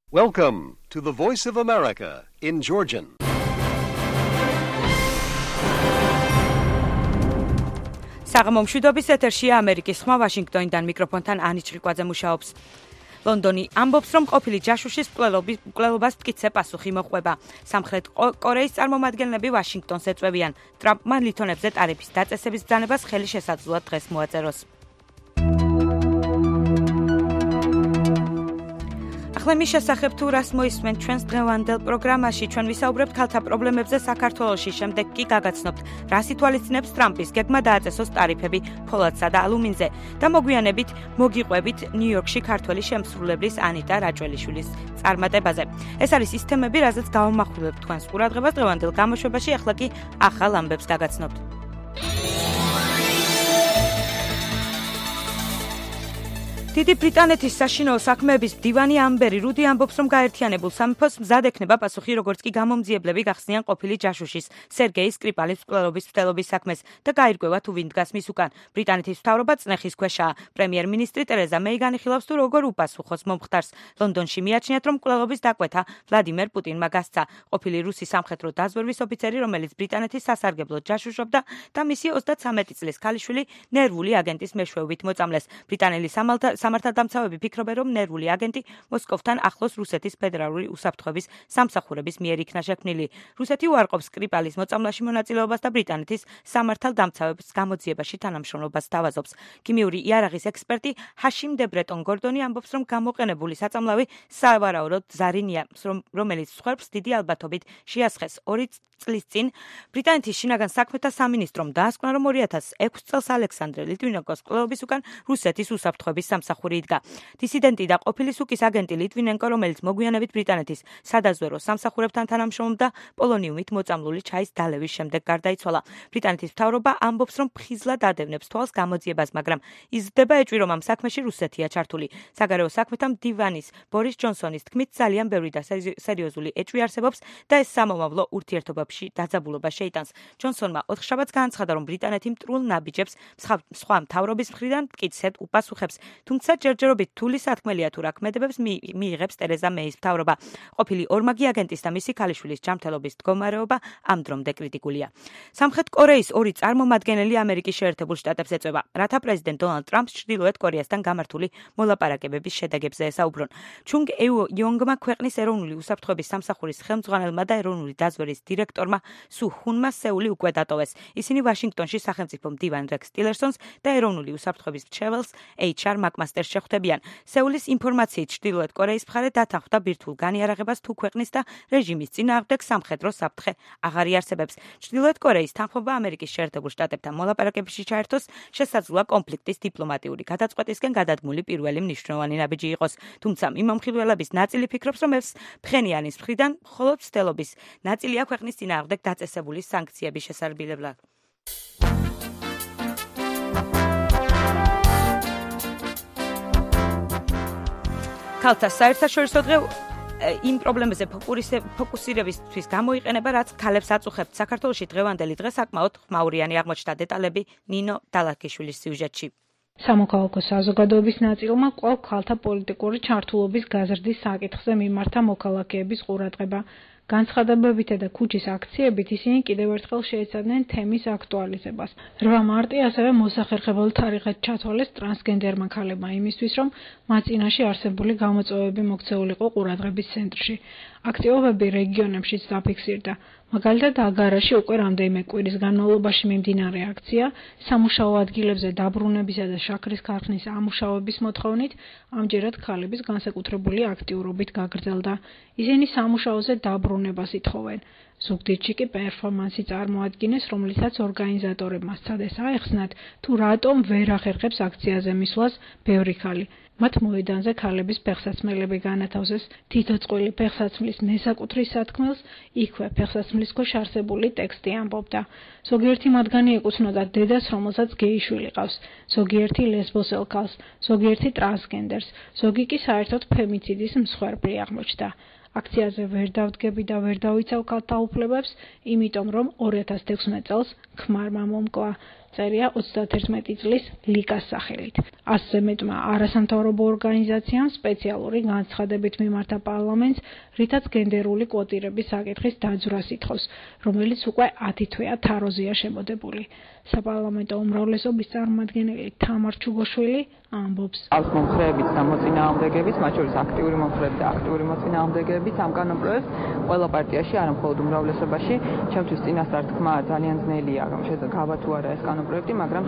Welcome to the Voice of America in Georgian. საღამომშვიდობის ეთერშია ამერიკის ხმა ვაშინგტონიდან მიკროფონთან ანი ჭრიკვაძე მუშაობს. ლონდონი ამბობს, რომ ყოფილი ჯაშუშის მკვლელობას მტკიცე პასუხი მოჰყვება. სამხრეთ კორეის წარმომადგენლები ვაშინგტონს ეწვევიან. ტრამპმა ლითონებზე ტარიფის დაწესების ბრძანებას ხელი შესაძლოა დღეს მოაწეროს. ახლა შესახებ თუ რას მოისმენთ ჩვენს დღევანდელ პროგრამაში, ჩვენ ვისაუბრებთ ქალთა პრობლემებზე საქართველოში, შემდეგ კი გაგაცნობთ, რას ითვალისწინებს ტრამპის გეგმა დააწესოს ტარიფები ფოლადსა და ალუმინზე და მოგვიანებით მოგიყვებით ნიუ-იორკში ქართველი შემსრულებლის ანიტა რაჭველიშვილის წარმატებაზე. ეს არის ის თემები, რაზეც გავამახვილებთ თქვენს ყურადღებას დღევანდელ გამოშვებაში, ახლა კი ახალ ამბებს გაგაცნობთ. დიდი ბრიტანეთის საშინაო საქმეების მდივანი ამბერი რუდი ამბობს, რომ გაერთიანებულ სამეფოს მზად ექნება პასუხი, როგორც კი გამომძიებლები გახსნიან ყოფილი ჯაშუშის სერგეი სკრიპალის მკვლელობის მცდელობის საქმეს და გაირკვევა თუ ვინ დგას მის უკან. ბრიტანეთის მთავრობა წნეხის ქვეშაა. პრემიერ-მინისტრი ტერეზა მეი განიხილავს, თუ როგორ უპასუხოს მომხდარს. ლონდონში მიაჩნიათ, რომ მკვლელობის დაკვეთა ვლადიმერ პუტინმა გასცა. ყოფილი რუსი სამხედრო დაზვერვის ოფიცერი, რომელიც ბრიტანეთის სასარგებლოდ ჯაშუშობდა და მისი 33 წლის ქალიშვილი ნერვული აგენტის მეშვეობით მოწამლეს. ბრიტანელი სამართალდამცავები ფიქრობენ, რომ ნერვული აგენტი მოსკოვთან ახლოს რუსეთის ფედერალური უსაფრთხოების სამსახურების მიერ იქნა შექმნილი. რუსეთი უარყოფს სკრიპალის მოწამვლაში მონაწილეობას და ბრიტანეთის სამართალდამცავების გამოძიებაში თანამშრომლობას სთავაზობს. ქიმიური იარაღის ექსპერტი ჰაშიმ დე ბრეტონ გორდონი ამბობს, რომ გამოყენებული საწამლავი სავარაუდოდ ზარინია, რომელიც სხვებს დიდი ალბათობით შეასხეს 2 წლის წინ. ბრიტანეთის შინაგან საქმეთა სამინისტრომ დაასკვნა, რომ 2006 წელს ალექსანდრე ლიტვინენკოს მკვლელობის უკან რუსეთის უსაფრთხოების სამსახური იდგა. დისიდენტი და ყოფილი სუკის აგენტი ლიტვინენკო, რომელიც მოგვიანებით ბრიტანეთის სადაზვერო სამსახურებთან თანამშრომლობდა, პოლონიუმით მოწამლული ჩაის დალევის შემდეგ გარდაიცვალა. ბრიტანეთის მთავრობა ამბობს, რომ ფხიზლად ადევნებს თვალს გამოძიებას, მაგრამ იზრდება ეჭვი, რომ ამ საქმეში რუსეთია ჩართული. საგარეო საქმეთა მდივანის ბორის ჯონსონის თქმით, ძალიან ბევრი და სერიოზული ეჭვი არსებობს და ეს სამომავლო ურთიერთობებში დაძაბულობა შეიტანს. ჯონსონმა ოთხშაბათს განაცხადა, რომ ბრიტანეთი მტრულ ნაბიჯებს სხვა მთავრობის მხრიდან მტკიცედ უპასუხებს. თუმცა ჯერჯერობით თული სათქმელია თუ რა ქმედებებს მიიღებს ტერეზა მეის მთავრობა. ყოფილი ორმაგი აგენტის და მისი ქალიშვილის ჯანმრთელობის მდგომარეობა ამ დრომდე კრიტიკულია. სამხრეთ კორეის 2 წარმომადგენელი ამერიკის შეერთებულ შტატებს ეწვევა, რათა პრეზიდენტ დონალდ ტრამპს ჩრდილოეთ კორეასთან გამართული მოლაპარაკებების შედეგებზე ესაუბრონ. ჩუნგ ეუ-იონგმა ქვეყნის ეროვნული უსაფრთხოების სამსახურის ხელმძღვანელმა და ეროვნული დაზვერვის დირექტორმა სუ ჰუნმა სეული უკვე დატოვეს. ისინი ვაშინგტონში სახელმწიფო მდივან რექს ტილერსონს და ეროვნული უსაფრთხოების მრჩეველს HR მაკმასტერს შეხვდებიან. სეულის ინფორმაციით ჩრდილოეთ კორეის მხარე დათანხმდა ბირთვულ განიარაღებას თუ ქვეყნის და რეჟიმის წინააღმდეგ სამხედრო საფრთხე აღარ იარსებებს. ჩრდილოეთ კორეის თანხმობა ამერიკის შეერთებულ შტატებთან მოლაპარაკებებში ჩაერთოს შესაძლოა კონფლიქტის დიპლომატიური გადაწყვეტისკენ გადადგმული პირველი მნიშვნელოვანი ნაბიჯი იყოს. თუმცა მიმომხილველების ნაწილი ფიქრობს, რომ ეს ფხენიანის მხრიდან მხოლოდ მცდელობის ნაწილია ქვეყნის წინააღმდეგ დაწესებული სანქციების შესარბილებლად. ქალთა საერთაშორისო დღე იმ პრობლემებზე ფოკუსირებისთვის გამოიყენება, რაც ქალებს აწუხებთ. საქართველოში დღევანდელი დღე საკმაოდ ხმაურიანი აღმოჩნდა. დეტალები ნინო დალაქიშვილის სიუჟეტში. სამოქალაქო საზოგადოების ნაწილმა კვლავ ქალთა პოლიტიკური ჩართულობის გაზრდის საკითხზე მიმართა მოქალაქეების ყურადღება. განცხადებებითა და ქუჩის აქციებით ისინი კიდევ ერთხელ შეეცადნენ თემის აქტუალიზებას. 8 მარტი ასევე მოსახერხებელ თარიღად ჩათვალეს ტრანსგენდერმა ქალებმა იმისთვის, რომ მათ წინაშე არსებული გამოწვევები მოქცეულიყო ყურადღების ცენტრში. აქტივობები რეგიონებშიც დაფიქსირდა. მაგალითად, აგარაში უკვე რამდენიმე კვირის განმავლობაში მიმდინარე აქცია სამუშაო ადგილებზე დაბრუნებისა და შაქრის ქარხნის ამუშავების მოთხოვნით ამჯერად ქალების განსაკუთრებული აქტიურობით გაგრძელდა. ისინი სამუშაოზე დაბრუნებას ითხოვენ. ზუგდიდში კი პერფორმანსი წარმოადგინეს, რომლითაც ორგანიზატორებმა სცადეს აეხსნათ, თუ რატომ ვერ ახერხებს აქციაზე მისვლას ბევრი ქალი. მათ მოედანზე ქალების ფეხსაცმელები განათავსეს. თითო წყვილი ფეხსაცმლის მესაკუთრის სათქმელს იქვე ფეხსაცმლის ქვეშ არსებული ტექსტი ამბობდა. ზოგიერთი მათგანი ეკუთვნოდა დედას, რომელსაც გეიშვილი ყავს. ზოგიერთი ლესბოსელ ქალს, ზოგიერთი ტრანსგენდერს, ზოგი კი საერთოდ ფემიციდის მსხვერპლი აღმოჩნდა. აქციაზე ვერ დავდგები და ვერ დავიცავ ქალთა უფლებებს, იმიტომ რომ 2016 წელს ქმარმა მომკლა. წერია 31 წლის ლიკას სახელით. 100-ზე მეტმა არასამთავრობო ორგანიზაციამ სპეციალური განცხადებით მიმართა პარლამენტს, რითაც გენდერული კვოტირების საკითხის დაძვრას ითხოვს, რომელიც უკვე 10 თვეა თაროზეა შემოდებული. საპარლამენტო უმრავლესობის წარმომადგენელი თამარ ჩუგოშვილი ამბობს. Აქვს მომხრეებით და მოწინააღმდეგებით, მათ შორის აქტიური მომხრეებით და აქტიური მოწინააღმდეგებით ამ კანონპროექტს ყველა პარტიაში, არა მხოლოდ უმრავლესობაში, ჩემთვის წინასწარ თქმა ძალიან ძნელია, რომ შედგება თუ არა ეს კანონპროექტი, მაგრამ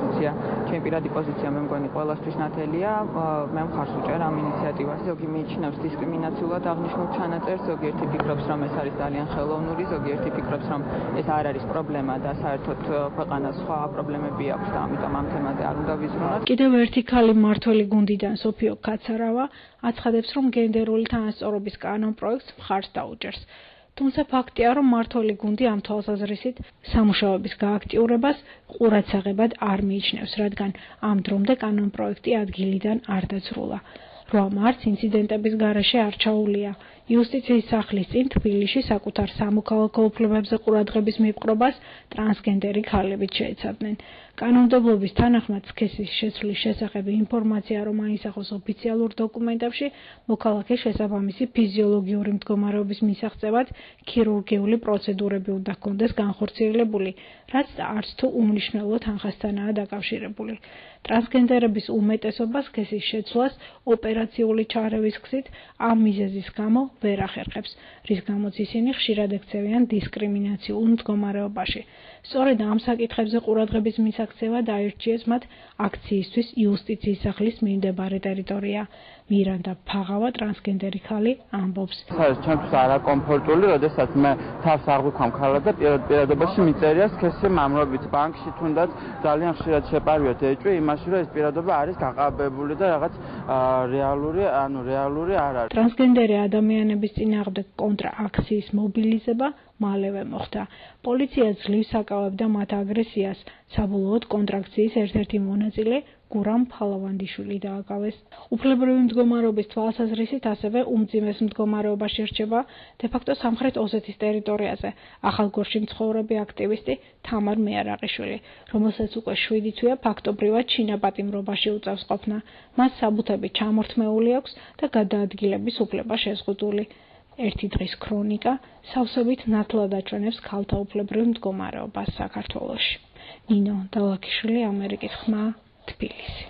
ჩემი პირადი პოზიცია მე მგონი ყველასთვის ნათელია, მე მხარს ვუჭერ ამ ინიციატივას. ზოგი მიიჩნევს დისკრიმინაციულად აღნიშნულ ჩანაწერს, ზოგიერთი ფიქრობს, რომ ეს არის ძალიან ხელოვნური, ზოგიერთი ფიქრობს, რომ ეს არ არის პრობლემა და საერთოდ ქვეყანას სხვა პრობლემები აქვს და ამიტომ ამ თემაზე არ უნდა ვიზრუნოთ. კიდევ ერთი ქალი მმართველი გუნდიდან სოფიო კაცარავა აცხადებს, რომ გენდერული თანასწორობის კანონპროექტს მხარს დაუჭერს. თუმცა ფაქტია, რომ მმართველი გუნდი ამ თვალსაზრისით სამუშაოების გააქტიურებას ყურადსაღებად არ მიიჩნევს, რადგან ამ დრომდე კანონპროექტი ადგილიდან არ დაძრულა. 8 მარტს ინციდენტების გარეშე არ ჩაუვლია. იუსტიციის სახლის წინ თბილისში საკუთარ სამოქალაქო უფლებებზე ყურადღების მიპყრობას ტრანსგენდერი ქალებიც შეეცადნენ. კანონმდებლობის თანახმად სქესის შეცვლის შესახებ ინფორმაცია რომ აისახოს ოფიციალურ დოკუმენტებში, მოქალაქეს შესაბამისი ფიზიოლოგიური მდგომარეობის მისაღწევად ქირურგიული პროცედურები უნდა ჰქონდეს განხორციელებული, რაც არც თუ უმნიშვნელო თანხასთანაა დაკავშირებული. ტრანსგენდერების უმეტესობა სქესის შეცვლას ოპერაციული ჩარევის გზით ამ მიზეზის გამო ვერ ახერხებს, რის გამოც ისინი ხშირად ექცევიან დისკრიმინაციულ მდგომარეობაში. სწორედ ამ საკითხებზე ყურადღების მისაქცევა დაირჩიეს მათ აქციისთვის იუსტიციის სახლის მიმდებარე ტერიტორია. მირანდა ფაღავა ტრანსგენდერი ქალი ამბობს. ჩემთვის არაკომფორტული, როდესაც მე თავს აღვიქვამ ქალად და პირადობაში მიწერია სქესი მამრობით ბანკში თუნდაც ძალიან ხშირად შეპარვიოთ ეჭვი იმაში, რომ ეს პირადობა არის გაყალბებული და რაღაც რეალური არ არის. ტრანსგენდერი ადამიანების წინააღმდეგ კონტრაქციის მობილიზება მალევე მოხდა. პოლიცია ძლივს აკავებდა მათ აგრესიას. საბოლოოდ კონტრაქციის ერთ-ერთი მონაწილე გურამ ფალავანდიშვილი დააკავეს. უფლებრივი მდგომარეობის თვალსაზრისით ასევე უმძიმეს მდგომარეობაში რჩება დე-ფაქტო სამხრეთ ოსეთის ტერიტორიაზე ახალგორში მცხოვრები აქტივისტი თამარ მეარაყიშვილი, რომელსაც უკვე 7 თვეა ფაქტობრივად ჩინაპატიმრობაში უწევს ყოფნა. მას საბუთები ჩამორთმეული აქვს და გადაადგილების უფლება შეზღუდული. ერთი დღის ქრონიკა სავსებით ნათლად აჩვენებს ქალთა უფლებრივ მდგომარეობას საქართველოში. ნინო დალაქიშვილი, ამერიკის ხმა, თბილისი.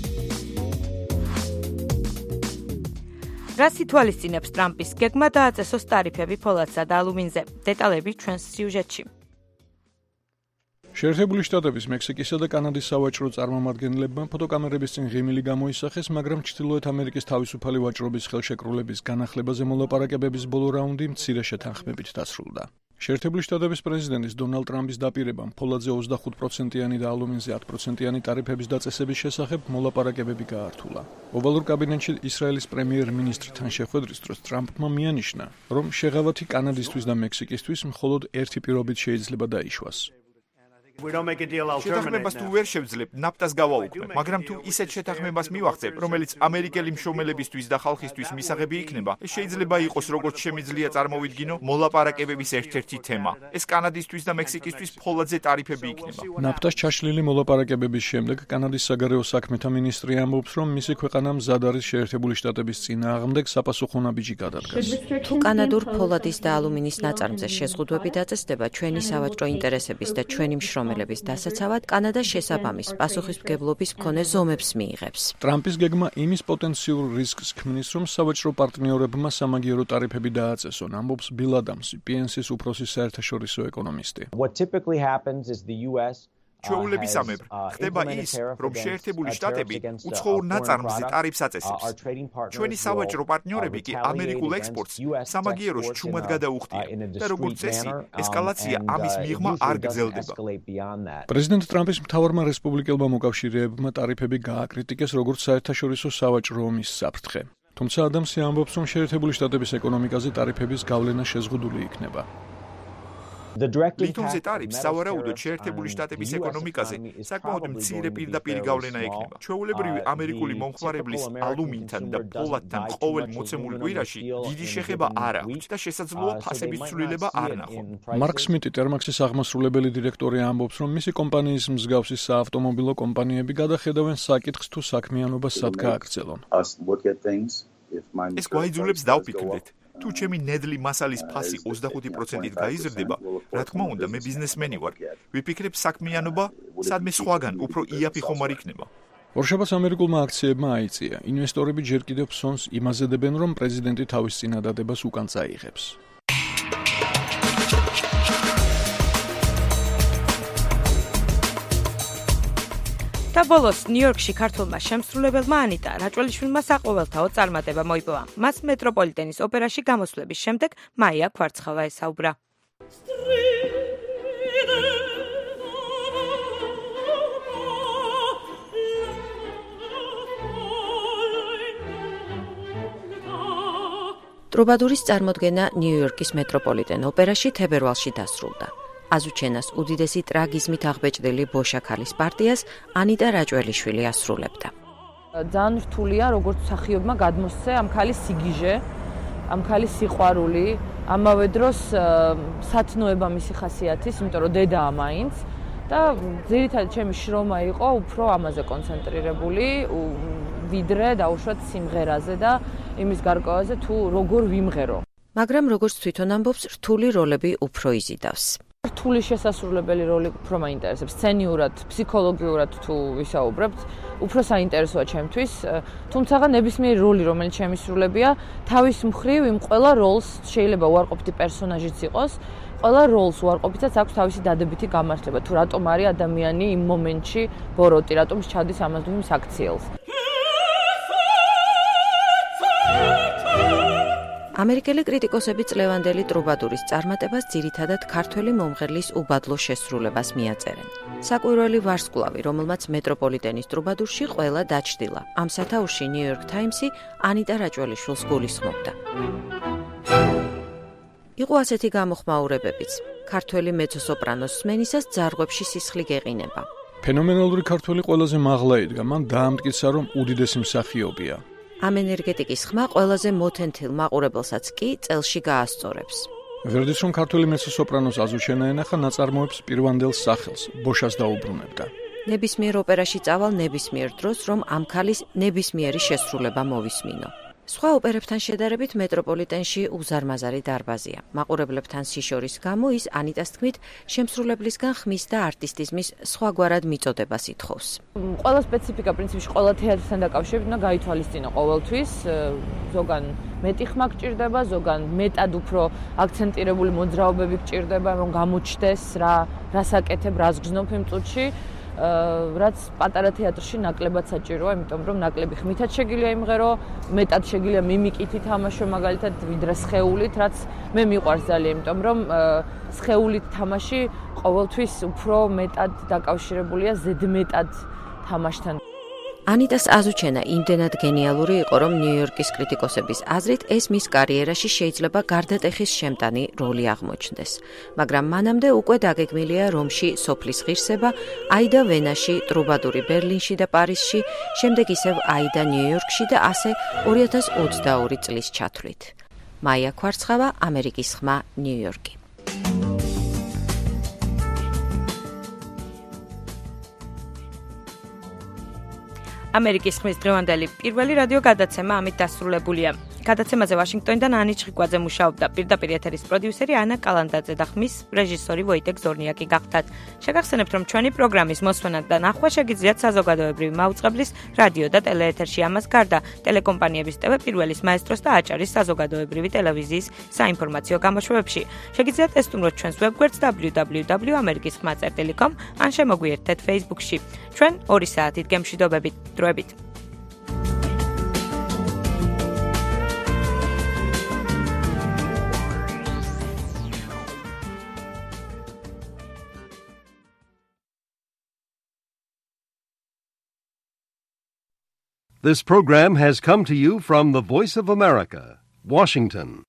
რას ითვალისწინებს ტრამპის გეგმა დააწესოს ტარიფები ფოლადსა და ალუმინზე? დეტალები ჩვენს სიუჟეტში. შეერთებული შტატების, მექსიკისა და კანადის სავაჭრო წარმომადგენლებმა ფოტოკამერების წინ ღიმილი გამოისახეს, მაგრამ ჩრდილოეთ ამერიკის თავისუფალი ვაჭრობის ხელშეკრულების განახლებაზე მოლაპარაკებების ბოლო რაუნდი მცირე შეთანხმებით დასრულდა. შეერთებული შტატების პრეზიდენტის დონალდ ტრამპის დაპირებამ ფოლადზე 25%-იანი და ალუმინზე 10%-იანი ტარიფების დაწესების შესახებ მოლაპარაკებები გაართულა. ოვალურ კაბინეტში ისრაელის პრემიერ-მინისტრთან შეხვედრის დროს ტრამპმა მიანიშნა, რომ შეღავათი კანადისთვის და მექსიკისთვის მხოლოდ ერთი პირობით შეიძლება დაიშვას. შეთანხმებას თუ ვერ შევძლებ, ნაფტას გავაუქმებ, მაგრამ თუ ისეთ შეთანხმებას მივახცებ, რომელიც ამერიკელი მშრომელებისთვის და ხალხისთვის მისაღები იქნება, ეს შეიძლება იყოს როგორც შემიძლია წარმოვიდგინო, მოლაპარაკებების ერთ-ერთი თემა. ეს კანადისთვის და მექსიკისთვის ფოლადზე ტარიფები იქნება. ნაფტას ჩაშლილი მოლაპარაკებების შემდეგ კანადის საგარეო საქმეთა მინისტრი ამბობს, რომ მისი ქვეყანა მზად არის შეერთებული შტატების წინააღმდეგ საპასუხო ნაბიჯი გადადგას. თუ კანადურ ფოლადის და ალუმინის ნაწარმზე შეზღუდვები დაწესდება ჩვენი სავაჭრო ინტერესების და ჩვენი მშრომელების დასაცავად, კანადა შესაბამის პასუხისმგებლობის მქონე ზომებს მიიღებს. ტრამპის გეგმა იმის პოტენციურ რისკს ქმნის, რომ სავაჭრო პარტნიორებმა სამაგიერო ტარიფები დააწესონ, ამბობს ბილ ადამსი, PNC-ის უფროსი საერთაშორისო ეკონომისტი. ჩვეულებისამებრ ხდება ის, რომ შეერთებული შტატები უცხოურ ნაწარმზე ტარიფს აწესებს. ჩვენი სავაჭრო პარტნიორები კი ამერიკულ ექსპორტს სამაგიეროს ჩუმად გადაუხდიან და როგორც წესი, ესკალაცია ამის მიღმა არ გრძელდება. პრეზიდენტ ტრამპის მთავარმა რესპუბლიკელმა მოკავშირეებმა ტარიფები გააკრიტიკეს როგორც საერთაშორისო სავაჭრო ომის საფრთხე. თუმცა ადამსი ამბობს, რომ შეერთებული შტატების ეკონომიკაზე ტარიფების გავლენა შეზღუდული იქნება. ლითონზე ტარიფს სავარაუდოდ შეერთებული შტატების ეკონომიკაზე საკმაოდ მცირე პირდაპირი გავლენა ექნება. ჩვეულებრივი ამერიკული მომხმარებლის ალუმინთან და ფოლადთან ყოველ მოცემულ კვირაში დიდი შეხება არ აქვს და შესაძლოა ფასების ცვლილება არ ნახონ. მარკ სმიტი ტერმაქსის აღმასრულებელი დირექტორი ამბობს, რომ მისი კომპანიის მსგავსი საავტომობილო კომპანიები გადახედავენ საკითხს თუ საქმიანობა სად გააგრძელონ. ეს გვაიძულებს დავფიქრდეთ. თუ ჩემი ნედლი მასალის ფასი 25%-ით გაიზრდება, რა თქმა უნდა, მე ბიზნესმენი ვარ. ვიფიქრებ საქმიანობა, სადმე სხვაგან უფრო იაფი ხომ არ იქნება. ორშაბათს ამერიკულმა აქციებმა აიწია. ინვესტორები ჯერ კიდევ ფსონს იმაზედებენ, რომ პრეზიდენტი თავის წინადადებას უკან წაიღებს. და ბოლოს ნიუ-იორკში ქართველმა შემსრულებელმა ანიტა რაჭველიშვილმა საყოველთაო წარმატება მოიპოვა. მას მეტროპოლიტენის ოპერაში გამოსვლების შემდეგ მაია ქვარცხავა ესაუბრა. ტრუბადურის წარმოდგენა ნიუ-იორკის მეტროპოლიტენ ოპერაში თებერვალში დასრულდა. აზუჩენას უდიდესი ტრაგიზმით აღბეჭდილი ბოშაქალის პარტიას ანიტა რაჭველიშვილი ასრულებდა. ძალიან რთულია, როგორც მსახიობმა გადმოსცე ამ ქალის სიგიჟე, ამ ქალის სიყვარული, ამავე დროს სათნოება მისი ხასიათის, იმიტომ რომ დედაა მაინც და ძირითადად ჩემი შრომა იყო უფრო ამაზე კონცენტრირებული, ვიდრე დაუშვათ სიმღერაზე და იმის გარკვევაზე თუ როგორ ვიმღერო. მაგრამ როგორც თვითონ ამბობს, რთული როლები უფრო იზიდავს. რთული შესასრულებელი როლი უფრო მაინტერესებს, სცენიურად, ფსიქოლოგიურად თუ ვისაუბრებთ, უფრო საინტერესოა ჩემთვის, თუმცა ნებისმიერი როლი, რომელიც შემისრულებია, თავის მხრივ იმ ყველა როლს შეიძლება უარყოფითი პერსონაჟიც იყოს, ყველა როლს უარყოფითაც აქვს თავისი დადებითი გამართლება, თუ რატომ არის ადამიანი იმ მომენტში ბოროტი, რატომ ჩადის ამას თუ იმ საქციელს. ამერიკელი კრიტიკოსები წლევანდელი ტრუბადურის წარმატებას ძირითადად ქართველი მომღერლის უბადლო შესრულებას მიაწერენ. საკვირველი ვარსკვლავი, რომელმაც მეტროპოლიტენის ტრუბადურში ყველა დაჩრდილა. ამ სათაურში ნიუ-იორკ ტაიმსი ანიტა რაჭველიშვილს გულისხმობდა. იყო ასეთი გამოხმაურებებიც. ქართველი მეცო-სოპრანოს სმენისას ძარღვებში სისხლი გეყინება. ფენომენალური ქართველი ყველაზე მაღლა იდგა, მან დაამტკიცა, რომ უდიდესი მსახიობია. ამ ენერგეტიკის ხმა ყველაზე მოთენთილ მაყურებელსაც კი წელში გაასწორებს. ვერდის რომ ქართველი მეცო-სოპრანოს აზუჩენა ენახა ნაწარმოებს პირვანდელ სახელს, ბოშას დაუბრუნებდა. ნებისმიერ ოპერაში წავალ ნებისმიერ დროს, რომ ამ ქალის ნებისმიერი შესრულება მოვისმინო. სხვა ოპერებთან შედარებით მეტროპოლიტენში უზარმაზარი დარბაზია. მაყურებლებთან სიშორის გამო ის ანიტას თქმით შემსრულებლისგან ხმის და არტისტიზმის სხვაგვარად მიწოდებას ითხოვს. ყველა სპეციფიკა პრინციპში ყველა თეატრთან დაკავშირებით უნდა გაითვალისწინო ყოველთვის. ზოგან მეტი ხმა გჭირდება, ზოგან მეტად უფრო აქცენტირებული მოძრაობები გჭირდება, რომ გამოჩნდეს რას აკეთებ, რას გრძნობ იმ წუთში. რაც პატარა თეატრში ნაკლებად საჭიროა, იმიტომ რომ ნაკლები ხმითაც შეგიძლია იმღერო, მეტად შეგიძლია მიმიკით ითამაშო, მაგალითად ვიდრე სხეულით, რაც მე მიყვარს ძალიან, იმიტომ რომ სხეულით თამაში ყოველთვის უფრო მეტად დაკავშირებულია ზედმეტად თამაშთან. ანიტას აზუჩენა იმდენად გენიალური იყო, რომ ნიუ-იორკის კრიტიკოსების აზრით ეს მის კარიერაში შეიძლება გარდატეხის შემტანი როლი აღმოჩნდეს. მაგრამ მანამდე უკვე დაგეგმილია რომში სოფლის ღირსება, აიდა ვენაში, ტრუბადური ბერლინში და პარიზში, შემდეგ ისევ აიდა ნიუ-იორკში და ასე 2022 წლის ჩათვლით. მაია ქვარცხავა, ამერიკის ხმა, ნიუ-იორკი. ამერიკის ხმის დღევანდელი პირველი რადიო გადაცემა ამით დასრულებულია. გადაცემაზე ვაშინგტონიდან ანი ჩხიკვაძე მუშაობდა, პირდაპირ ეთერის პროდიუსერი ანა კალანდაძე და ხმის რეჟისორი ვოიტეკ ზორნიაკი გახდათ. შეგახსენებთ, რომ ჩვენი პროგრამის მოსვენა და ნახვა შეგიძლიათ საზოგადოებრივი მაუწყებლის რადიო და ტელეეთერში. ამას გარდა ტელეკომპანიების TV პირველის მაესტროს და აჭარის საზოგადოებრივი ტელევიზიის საინფორმაციო გამოშვებებში. შეგიძლიათ ესტუმროთ ჩვენს ვებგვერდს www.amerikiskhma.com ან შემოგვიერთდეთ Facebook-ში. ჩვენ 2 საათით გემშვიდობებით. დროებით. This program has come to you from the Voice of America, Washington.